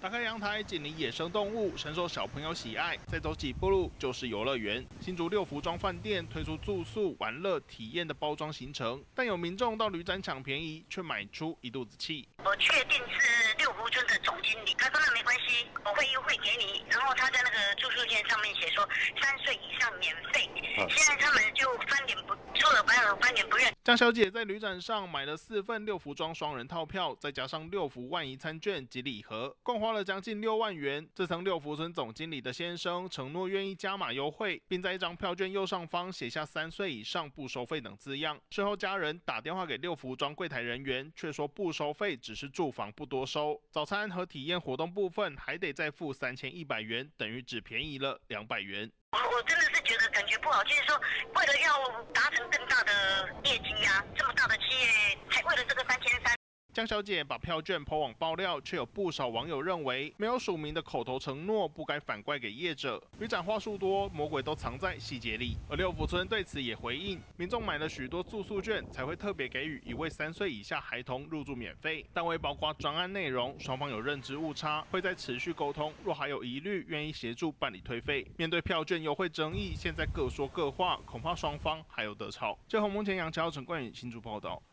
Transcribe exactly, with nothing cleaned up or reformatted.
打开阳台，紧邻野生动物，深受小朋友喜爱。再走几步路就是游乐园。新竹六福庄饭店推出住宿、玩乐、体验的包装行程，但有民众到旅展抢便宜，却买出一肚子气。 我确定是六福村的总经理，他说那没关系，我会优惠给你。然后他在那个住宿券上面写说三岁以上免费。嗯、现在他们就翻脸不出尔反尔，翻脸不认。 江小姐在旅展上买了四份六福庄双人套票，再加上六福万怡餐券及礼盒，共花了将近六万元。这层六福村总经理的先生承诺愿意加码优惠，并在一张票券右上方写下三岁以上不收费等字样。事后家人打电话给六福庄柜台人员，却说不收费，只是住房不多收。早餐和体验活动部分还得再付三千一百元，等于只便宜了两百元。 我真的是觉得感觉不好，就是说为了要达成更大的业绩呀、啊，这么大的企业，还为了这个三千三。 江小姐把票券 po 网爆料，却有不少网友认为没有署名的口头承诺不该反怪给业者。旅展话术多，魔鬼都藏在细节里。而六福村对此也回应，民众买了许多住宿券，才会特别给予一位三岁以下孩童入住免费，但未包括专案内容，双方有认知误差，会在持续沟通。若还有疑虑，愿意协助办理退费。面对票券优惠争议，现在各说各话，恐怕双方还有得吵。最后，目前杨桥陈冠宇新竹报道。